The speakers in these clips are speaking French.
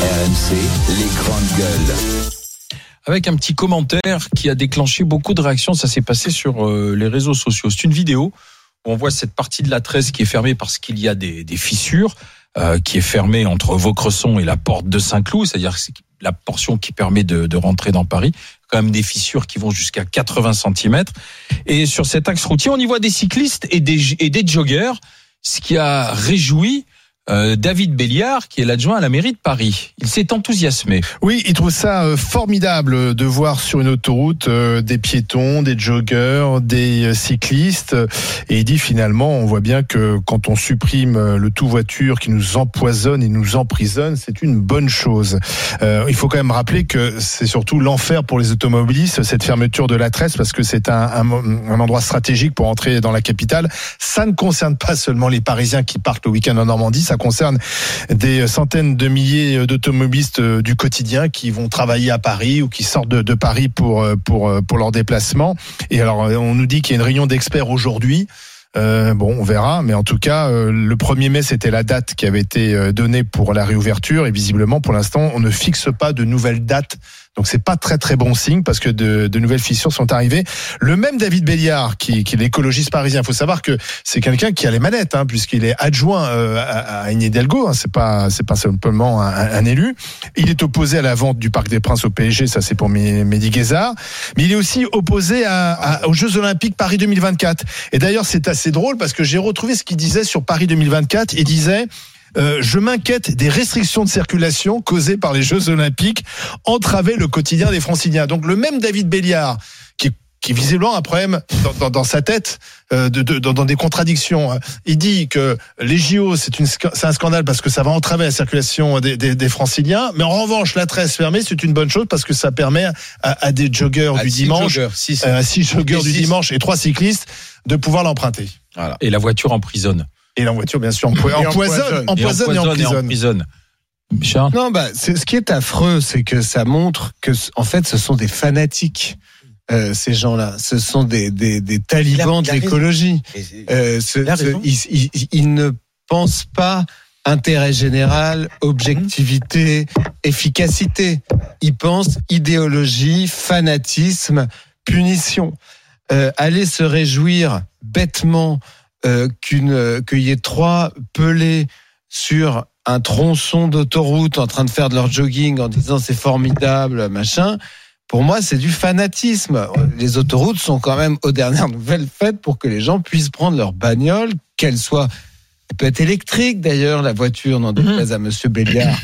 RMC, les grandes gueules. Avec un petit commentaire qui a déclenché beaucoup de réactions. Ça s'est passé sur les réseaux sociaux. C'est une vidéo où on voit cette partie de la Tresse qui est fermée parce qu'il y a des fissures, qui est fermée entre Vaucresson et la porte de Saint-Cloud, c'est-à-dire la portion qui permet de rentrer dans Paris. Quand même des fissures qui vont jusqu'à 80 cm. Et sur cet axe routier, on y voit des cyclistes et des joggers, ce qui a réjoui David Béliard, qui est l'adjoint à la mairie de Paris. Il s'est enthousiasmé. Oui, il trouve ça formidable de voir sur une autoroute des piétons, des joggers, des cyclistes. Et il dit finalement, on voit bien que quand on supprime le tout voiture qui nous empoisonne et nous emprisonne, c'est une bonne chose. Il faut quand même rappeler que c'est surtout l'enfer pour les automobilistes, cette fermeture de la Tresse, parce que c'est un endroit stratégique pour entrer dans la capitale. Ça ne concerne pas seulement les Parisiens qui partent le week-end en Normandie, ça concerne des centaines de milliers d'automobilistes du quotidien qui vont travailler à Paris ou qui sortent de Paris pour leur déplacement. Et alors, on nous dit qu'il y a une réunion d'experts aujourd'hui. On verra, mais en tout cas, le 1er mai, c'était la date qui avait été donnée pour la réouverture, et visiblement, pour l'instant, on ne fixe pas de nouvelles dates. Donc c'est pas très très bon signe, parce que de nouvelles fissures sont arrivées. Le même David Béliard, qui est l'écologiste parisien, il faut savoir que c'est quelqu'un qui a les manettes, puisqu'il est adjoint à Anne Hidalgo, c'est pas simplement un élu. Il est opposé à la vente du Parc des Princes au PSG, ça c'est pour Mehdi Guézard, mais il est aussi opposé aux Jeux Olympiques Paris 2024. Et d'ailleurs c'est assez drôle, parce que j'ai retrouvé ce qu'il disait sur Paris 2024. Il disait: je m'inquiète des restrictions de circulation causées par les Jeux Olympiques, entraver le quotidien des Franciliens. Donc le même David Béliard, qui visiblement a un problème dans sa tête, dans des contradictions. Il dit que les JO, c'est un scandale parce que ça va entraver la circulation des Franciliens, mais en revanche, la Tresse fermée, c'est une bonne chose parce que ça permet à des joggers du dimanche, 6 joggers du dimanche et 3 cyclistes de pouvoir l'emprunter. Voilà. Et la voiture emprisonne. Et la voiture, bien sûr, empoisonne et emprisonne. Charles ? Non, ce qui est affreux, c'est que ça montre que, en fait, ce sont des fanatiques. Ces gens-là, ce sont des talibans de l'écologie. Ils ne pensent pas intérêt général, objectivité, efficacité. Ils pensent idéologie, fanatisme, punition. Aller se réjouir bêtement qu'il y ait 3 pelés sur un tronçon d'autoroute en train de faire de leur jogging en disant c'est formidable, machin. Pour moi, c'est du fanatisme. Les autoroutes sont quand même, aux dernières nouvelles, faites pour que les gens puissent prendre leur bagnole, qu'elle soit, elle peut être électrique d'ailleurs, la voiture, n'en déplaise à Monsieur Béliard,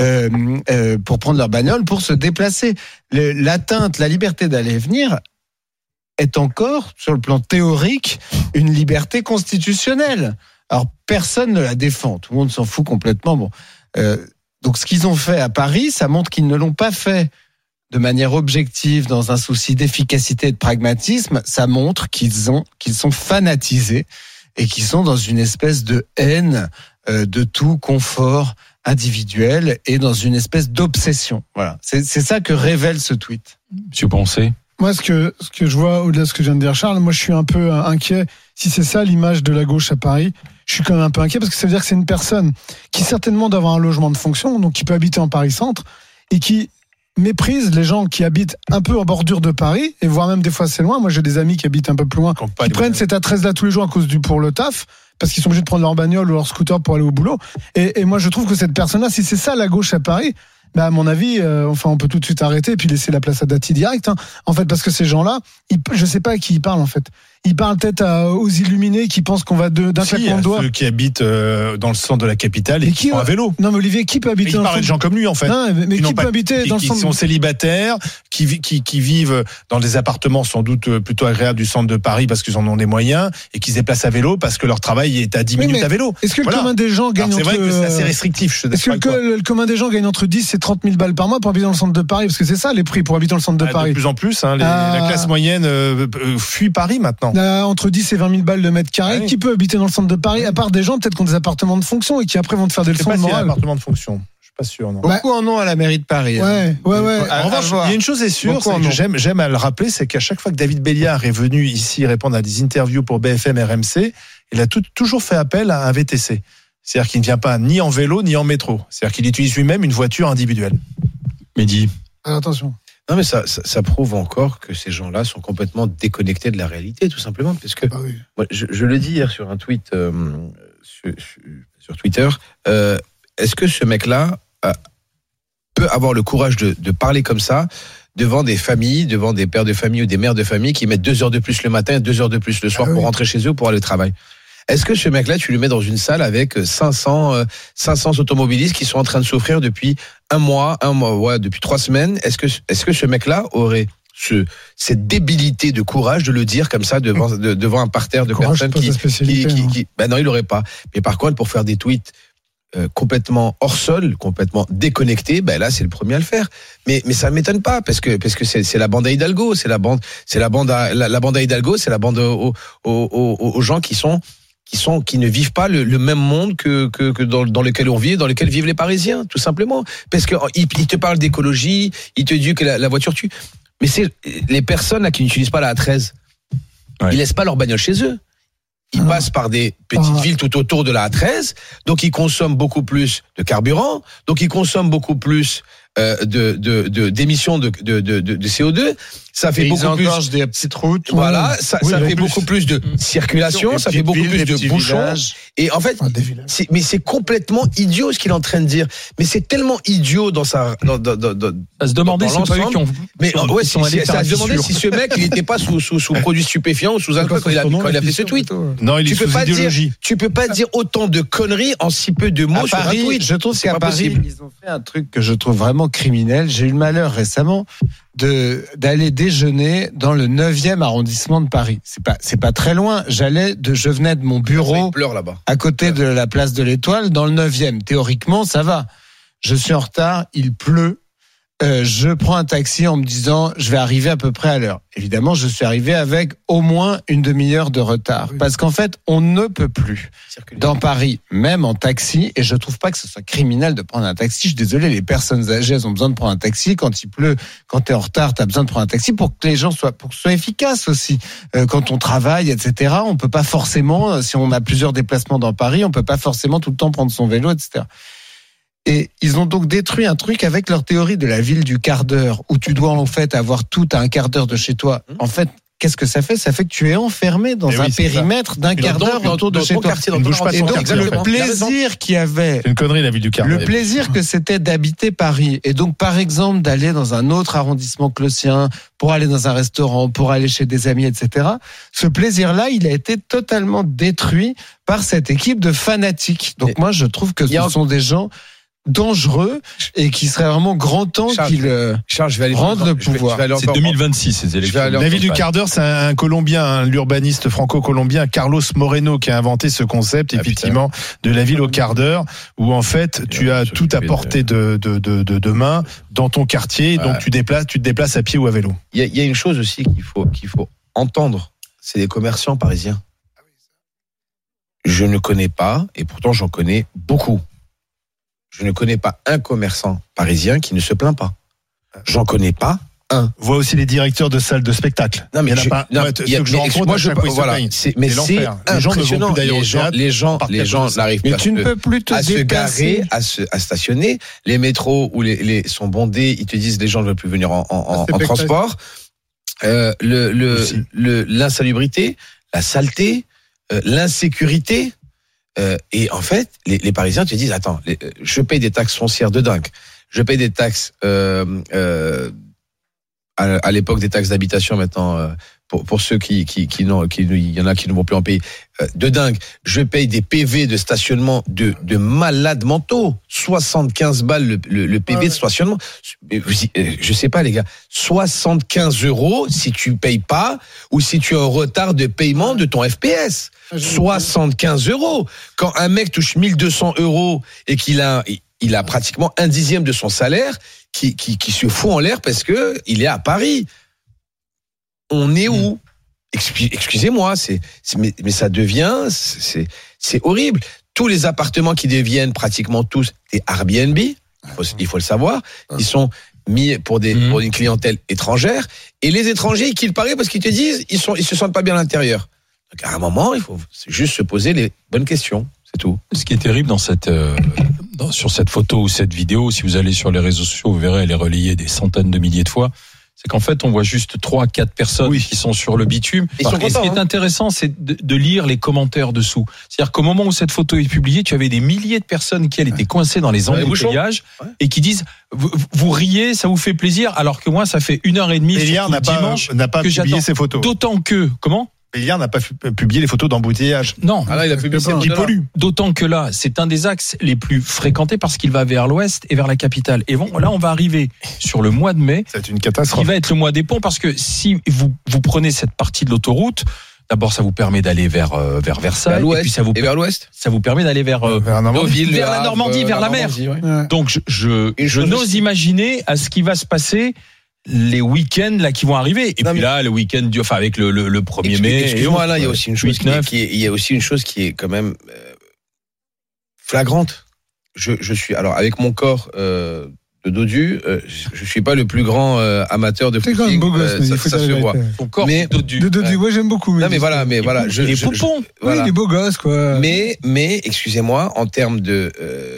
pour prendre leur bagnole, pour se déplacer. L'atteinte, la liberté d'aller et venir est encore, sur le plan théorique, une liberté constitutionnelle. Alors, personne ne la défend. Tout le monde s'en fout complètement. Donc, ce qu'ils ont fait à Paris, ça montre qu'ils ne l'ont pas fait de manière objective, dans un souci d'efficacité et de pragmatisme. Ça montre qu'ils sont fanatisés et qu'ils sont dans une espèce de haine de tout confort individuel et dans une espèce d'obsession. Voilà. C'est ça que révèle ce tweet. Monsieur Poncet ? Moi, ce que je vois, au-delà de ce que vient de dire Charles, moi, je suis un peu inquiet. Si c'est ça l'image de la gauche à Paris, je suis quand même un peu inquiet, parce que ça veut dire que c'est une personne qui certainement doit avoir un logement de fonction, donc qui peut habiter en Paris-Centre, et qui méprise les gens qui habitent un peu en bordure de Paris, et voire même des fois assez loin. Moi, j'ai des amis qui habitent un peu plus loin, qui prennent cette A13 là tous les jours à cause pour le taf, parce qu'ils sont obligés de prendre leur bagnole ou leur scooter pour aller au boulot. Et moi, je trouve que cette personne-là, si c'est ça la gauche à Paris, à mon avis, on peut tout de suite arrêter et puis laisser la place à Dati direct. En fait, parce que ces gens-là, je sais pas à qui ils parlent en fait. Ils parlent peut-être aux illuminés qui pensent qu'on va d'un claquement de doigts. Ceux qui habitent dans le centre de la capitale et qui sont à vélo. Non, mais Olivier, qui peut habiter dans le centre ? Il parle de gens comme lui en fait. Non, mais qui peut habiter dans le centre ? Qui sont célibataires, qui vivent dans des appartements sans doute plutôt agréables du centre de Paris parce qu'ils en ont les moyens et qui se déplacent à vélo parce que leur travail est à 10 minutes à vélo. Est-ce que le commun des gens gagne c'est vrai que c'est assez restrictif. Est-ce que le commun des gens gagne entre 10 et 30 000 balles par mois pour habiter dans le centre de Paris ? Parce que c'est ça les prix pour habiter dans le centre de Paris. De plus en plus, la classe moyenne fuit Paris maintenant. Entre 10 et 20 000 balles le mètre carré. Qui peut habiter dans le centre de Paris, à part des gens peut-être qui ont des appartements de fonction et qui après vont te faire des leçons de morale. Appartements de fonction. Je suis pas sûr. Non. Beaucoup en ont à la mairie de Paris. Ouais. En revanche, il y a une chose est sûre, c'est que j'aime à le rappeler, c'est qu'à chaque fois que David Béliard est venu ici répondre à des interviews pour BFM RMC, il a toujours fait appel à un VTC. C'est-à-dire qu'il ne vient pas ni en vélo ni en métro. C'est-à-dire qu'il utilise lui-même une voiture individuelle. Mehdi. Alors, attention. Non, mais ça prouve encore que ces gens-là sont complètement déconnectés de la réalité, tout simplement. Parce que, Ah oui. moi, je le dis hier sur un tweet sur Twitter, est-ce que ce mec-là peut avoir le courage de parler comme ça devant des familles, devant des pères de famille ou des mères de famille qui mettent 2 heures de plus le matin et 2 heures de plus le soir pour rentrer chez eux pour aller au travail? Est-ce que ce mec-là, tu le mets dans une salle avec 500 automobilistes qui sont en train de souffrir depuis un mois, depuis 3 semaines? Est-ce que ce mec-là aurait cette débilité de courage de le dire comme ça devant un parterre de Courage, personnes pas sa spécialité, ben non, il l'aurait pas. Mais par contre, pour faire des tweets complètement hors sol, complètement déconnecté, ben là c'est le premier à le faire. Mais ça m'étonne pas parce que c'est la bande à Hidalgo, c'est la bande à Hidalgo, c'est la bande aux gens qui ne vivent pas le même monde que dans lequel on vit, dans lequel vivent les Parisiens, tout simplement. Parce que ils te parlent d'écologie, ils te disent que la voiture tue. Mais c'est les personnes là qui n'utilisent pas la A13. Ouais. Ils laissent pas leur bagnole chez eux. Ils passent par des petites villes tout autour de la A13, donc ils consomment beaucoup plus de carburant, donc ils consomment beaucoup plus d'émissions de CO2. Ça fait beaucoup plus des petites routes. Voilà, ça fait beaucoup plus de circulation, ça fait beaucoup plus de bouchons. Et en fait, c'est complètement idiot ce qu'il est en train de dire. Mais c'est tellement idiot dans sa À se demander si c'est pas eux qui ont. mais c'est à se demander si ce mec il n'était pas sous produits stupéfiants ou sous alcool quand il a fait ce tweet. Non, il est sous idéologie. Tu peux pas dire autant de conneries en si peu de mots sur un tweet. Je trouve C'est qu'à pas Paris, possible. ils ont fait un truc que je trouve vraiment criminel. J'ai eu le malheur récemment d'aller déjeuner dans le 9e arrondissement de Paris. C'est pas très loin. Je venais de mon bureau Il pleure là-bas. à côté de la place de l'Étoile dans le 9e. Théoriquement, ça va. Je suis en retard, il pleut. Je prends un taxi en me disant je vais arriver à peu près à l'heure. Évidemment, je suis arrivé avec au moins une demi-heure de retard. Parce qu'en fait, on ne peut plus dans Paris, même en taxi, et je trouve pas que ce soit criminel de prendre un taxi. Je suis désolé, les personnes âgées, elles ont besoin de prendre un taxi. Quand il pleut, quand t'es en retard, t'as besoin de prendre un taxi pour que les gens pour que ce soit efficace aussi. Quand on travaille, etc., on peut pas forcément, si on a plusieurs déplacements dans Paris, on peut pas forcément tout le temps prendre son vélo, etc. Et ils ont donc détruit un truc avec leur théorie de la ville du quart d'heure, où tu dois en fait avoir tout à un quart d'heure de chez toi. En fait, qu'est-ce que ça fait? Ça fait que tu es enfermé dans un périmètre d'un quart d'heure autour de chez toi. Ne bouge pas de Et ton donc quartier, le en fait. plaisir qu'il y avait, C'est une connerie la ville du quart. le plaisir que c'était d'habiter Paris, et donc par exemple d'aller dans un autre arrondissement que le sien, pour aller dans un restaurant, pour aller chez des amis, etc. Ce plaisir-là, il a été totalement détruit par cette équipe de fanatiques. Donc moi, je trouve que ce sont des gens dangereux et qui serait vraiment grand temps qu'ils rendent le pouvoir. C'est 2026 ces élections. La ville du quart d'heure, c'est un Colombien, l'urbaniste franco-colombien Carlos Moreno qui a inventé ce concept, effectivement, de la ville au quart d'heure, où en fait tu as tout à portée de main dans ton quartier, donc tu te déplaces à pied ou à vélo. Il y a une chose aussi qu'il faut entendre, c'est les commerçants parisiens. Je ne connais pas, et pourtant j'en connais beaucoup. Je ne connais pas un commerçant parisien qui ne se plaint pas. J'en connais pas un. Vois aussi les directeurs de salles de spectacle. Non, mais il y en a pas. Voilà. Mais c'est impressionnant. Les gens n'arrivent pas à se garer, à stationner. Les métros où les sont bondés, ils te disent les gens ne veulent plus venir en transport. L'insalubrité, la saleté, l'insécurité. Et en fait, les Parisiens te disent attends, je paye des taxes foncières de dingue, je paye des taxes à l'époque des taxes d'habitation maintenant pour ceux il y en a qui ne vont plus en payer de dingue. Je paye des PV de stationnement de malades mentaux, 75 balles le PV de stationnement. Je sais pas les gars, 75 € si tu payes pas ou si tu as un retard de paiement de ton FPS. 75 €. Quand un mec touche 1200 € et qu'il a pratiquement 1/10 de son salaire qui se fout en l'air parce que il est à Paris. On est où? Excusez-moi, mais ça devient, c'est horrible. Tous les appartements qui deviennent pratiquement tous des Airbnb, il faut le savoir, ils sont mis pour une clientèle étrangère, et les étrangers, qu'ils paraît parce qu'ils te disent, ils se sentent pas bien à l'intérieur. Donc à un moment, il faut juste se poser les bonnes questions. C'est tout. Ce qui est terrible sur cette photo ou cette vidéo, si vous allez sur les réseaux sociaux, vous verrez, elle est relayée des centaines de milliers de fois. C'est qu'en fait, on voit juste 3-4 personnes qui sont sur le bitume. Ils sont Et ce qui est intéressant, c'est de lire les commentaires dessous. C'est-à-dire qu'au moment où cette photo est publiée, tu avais des milliers de personnes qui, elles, étaient coincées dans les embouteillages et qui disent, vous riez, ça vous fait plaisir, alors que moi, ça fait 1h30 Béliard dimanche n'a pas que publié j'attends. ses photos. D'autant que, comment? Béliard n'a pas publié les photos d'embouteillage. Non. Ah là, il a publié Il pollue. D'autant que là, c'est un des axes les plus fréquentés parce qu'il va vers l'ouest et vers la capitale. Et bon, là, on va arriver sur le mois de mai, C'est une qui catastrophe. va être le mois des ponts, parce que si vous prenez cette partie de l'autoroute, d'abord, ça vous permet d'aller vers Versailles, Vers l'ouest et puis ça vous permet d'aller vers Vers Normandie. Deauville, vers Le la Havre, Normandie, vers la mer. Normandie, ouais. Ouais. Donc, je n'ose imaginer à ce qui va se passer les week-ends là qui vont arriver. Et Non, puis mais- là, le week-end avec le 1er mai. Excuse-moi, là, il y a aussi une chose il y a aussi une chose qui est quand même flagrante. Je suis, alors, avec mon corps de dodu, je suis pas le plus grand amateur de C'est footing. quand même beau gosse, mais il faut ça dire se la voit. vérité. Son corps Mais- dodu. De Dodu, ouais, j'aime beaucoup. Non, mais voilà, Les poupons. voilà. Oui, les beaux gosses, quoi. Mais, excusez-moi, en termes de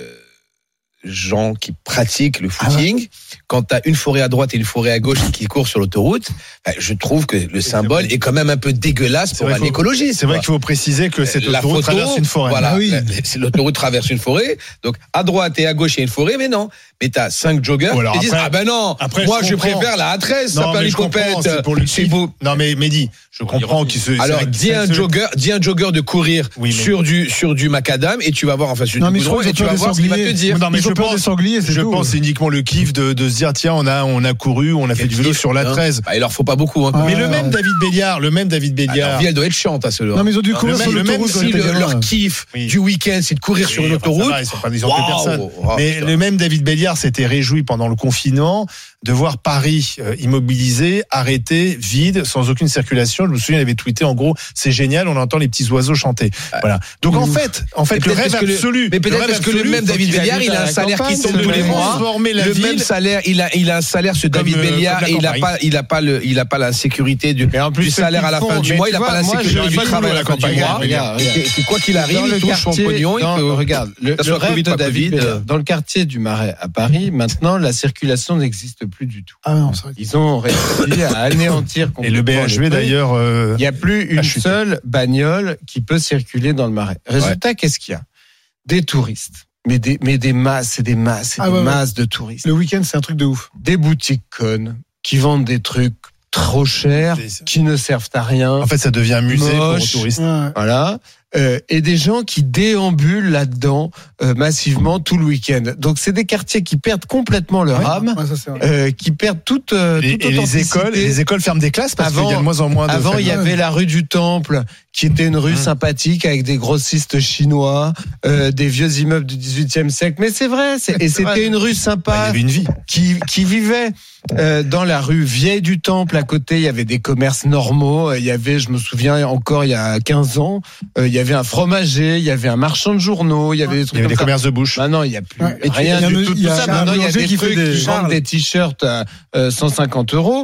gens qui pratiquent le footing, quand t'as une forêt à droite et une forêt à gauche qui courent sur l'autoroute, je trouve que le symbole est quand même un peu dégueulasse pour vrai un écologiste. C'est vrai qu'il faut préciser que cette La autoroute photo, traverse une forêt. Voilà, Ah oui. l'autoroute traverse une forêt. Donc à droite et à gauche il y a une forêt, mais non. Mais t'as 5 joggers Ou alors qui disent après- ah ben non. après, moi je je comprends. préfère la A13, ça Non, peut mais aller je comprends, copette. c'est pour le C'est kiff. beau. Non, mais Mehdi, je comprends qu'il se. Alors dis un jogger de courir Oui, mais- sur du macadam et tu vas voir en face du Non, mais je goudron crois qu'ils et ont tu peur vas des voir ce qu'il va te sangliers. dire. Non, mais Ils ont peur des sangliers, c'est je tout. pense c'est uniquement le kiff de se dire tiens on a couru, on a fait du vélo sur la 13. Bah, il leur faut pas beaucoup. Hein, quand Mais même. le même David Béliard, Ah, leur vie elle doit être chiante à ceux-là. Non, mais ils ont dû courir le sur même- l'autoroute. le Si quand ils étaient leur gamins. kiff Oui. du week-end c'est de courir sur une autoroute. Ils ont fait personne. Waouh. Mais Putain. le même David Béliard s'était réjoui pendant le confinement de voir Paris immobilisé, arrêté, vide, sans aucune circulation. Je me souviens, il avait tweeté en gros, c'est génial, on entend les petits oiseaux chanter. Voilà. Donc en fait, Mais le peut-être rêve parce que absolu. Mais peut-être parce que le même David Béliard, il a un salaire qui c'est tombe de tous les mois. transformer la Le ville. même salaire, il a un salaire ce David Comme, Béliard comme la et campagne. il a pas la sécurité du salaire à la fin du mois, il a pas la sécurité du travail à la fin du mois. Regarde. Et quoi qu'il arrive, Dans le il touche son quartier, pognon, il peut regarde, le ça soit rêve Covid, de pas David Covid. Béliard. Dans le quartier du Marais à Paris, maintenant, la circulation n'existe plus du tout. Ah non, c'est vrai. Ils ont réussi à anéantir Et le complètement les BHV trucs. d'ailleurs. Il n'y a plus une chuté. seule bagnole qui peut circuler dans le Marais. Résultat, qu'est-ce qu'il y a? Des touristes. Mais des masses et des masses et Ah des ouais, ouais. masses de touristes. Le week-end, c'est un truc de ouf. Des boutiques connes qui vendent des trucs trop chers, qui ne servent à rien. En fait, ça devient un musée pour les Moche. touristes. Ouais. Voilà. Et des gens qui déambulent là-dedans massivement tout le week-end. Donc c'est des quartiers qui perdent complètement leur âme, Ouais, ça, c'est vrai. qui perdent toute Et les écoles ferment des classes parce qu'il y a de moins en moins de. Avant, il y avait la rue du Temple, qui était une rue sympathique avec des grossistes chinois, des vieux immeubles du XVIIIe siècle. Mais c'est vrai, et c'était une rue Il y sympa avait une vie. qui vivait. Dans la rue vieille du Temple, à côté, il y avait des commerces normaux. Il y avait, je me souviens encore, il y a 15 ans, il y avait un fromager, il y avait un marchand de journaux, il y avait des Il trucs y avait comme des ça. commerces de bouche. Maintenant, il n'y a plus Ouais. Et rien il y a du un- tout. il y a Tout ça. un Maintenant, il y a boulanger des qui fait trucs des- qui vendent des t-shirts à 150 €.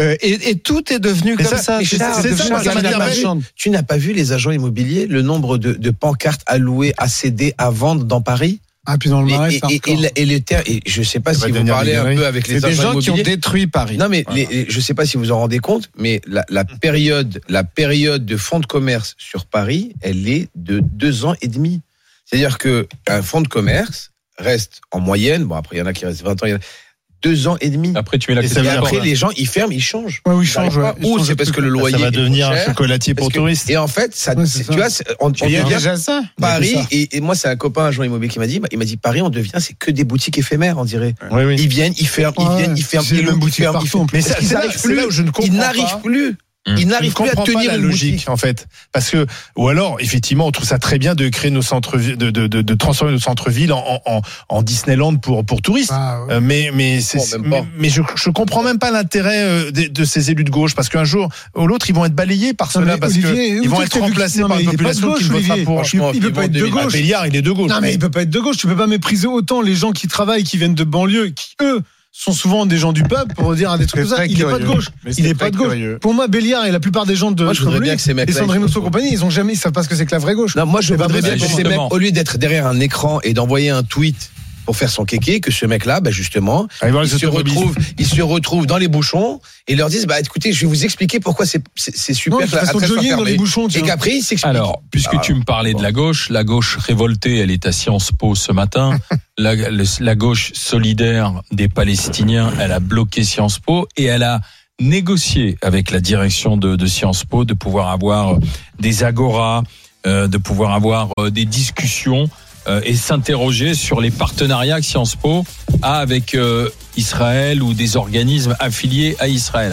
Et tout est devenu Mais comme ça, ça. mais c'est ça, devenu moi, ça la m'intéresse. marchande. Tu n'as pas vu les agents immobiliers, le nombre de pancartes à louer, à céder, à vendre dans Paris? Ah, puis dans le Marais, c'est hardcore. Et je sais pas Ça va si vous devenir parlez des un galeries. peu avec les C'est des agents gens qui ont immobiliers. détruit Paris. Non mais je sais pas si vous en rendez compte, mais la période de fonds de commerce sur Paris, elle est de 2 ans et demi. C'est-à-dire que un fonds de commerce reste en moyenne, bon après il y en a qui restent 20 ans, il y en a 2 ans et demi. Après, tu mets la Et ça question. Et veut dire après les gens ils ferment, ils changent. Ouais, oui, Ils change, arrivent pas. ouais. Ou Change c'est de parce truc. que le loyer Ça va est devenir trop un cher. chocolatier pour Parce que- touristes. Et en fait, ça, Ouais, c'est ça. tu vois, on Il y a devient déjà ça. Paris. Il y a ça. Et moi, c'est un copain agent immobilier qui m'a dit, Paris, on devient, c'est que des boutiques éphémères, on dirait. Oui, oui. Ils viennent, ils ferment, ils Ouais, viennent, ils ferment, c'est ils le même louent, ils boutique ferment, partout, ils ferment. en plus. Mais ça, Parce qu'ils c'est là- n'arrivent c'est là plus. où je ne comprends Ils pas. n'arrivent plus. Ils Je ne n'arrivent plus à comprends pas tenir la une logique boutique. en fait, parce que ou alors effectivement on trouve ça très bien de créer nos centres, de transformer nos centres-villes en Disneyland pour touristes. Ah, ouais. Mais je comprends même pas l'intérêt de ces élus de gauche parce qu'un jour ou l'autre ils vont être balayés par Non, cela mais parce Olivier, qu'ils vont où être t'as vu que- remplacés non, par mais une il est pas de population qui ne gauche, votera Olivier. pour. Franchement, Il peut pas être de gauche. Béliard il est de gauche. Non, mais il peut pas être de gauche. Tu peux pas mépriser autant les gens qui travaillent, qui viennent de banlieue, qui eux sont souvent des gens du peuple pour dire des trucs comme ça. Il n'est pas de gauche. Il n'est pas de gauche. Pour moi, Béliard et la plupart des gens de Moi, je voudrais bien que ces mecs-là, et Sandrine Rousseau compagnie, ils savent pas ce que c'est que la vraie gauche. Non, moi, je voudrais bien que ces mecs, justement. au lieu d'être derrière un écran et d'envoyer un tweet pour faire son kéké, que ce mec-là, justement, Allez voir les il se retrouve dans les bouchons et leur disent, écoutez, je vais vous expliquer pourquoi c'est super Non, il fait son jogging dans les bouchons. et qu'après, il s'explique. Alors, puisque tu me parlais de la gauche révoltée, elle est à Sciences Po ce matin. La gauche solidaire des Palestiniens, elle a bloqué Sciences Po et elle a négocié avec la direction de Sciences Po de pouvoir avoir des agoras, de pouvoir avoir des discussions et s'interroger sur les partenariats que Sciences Po a avec Israël ou des organismes affiliés à Israël.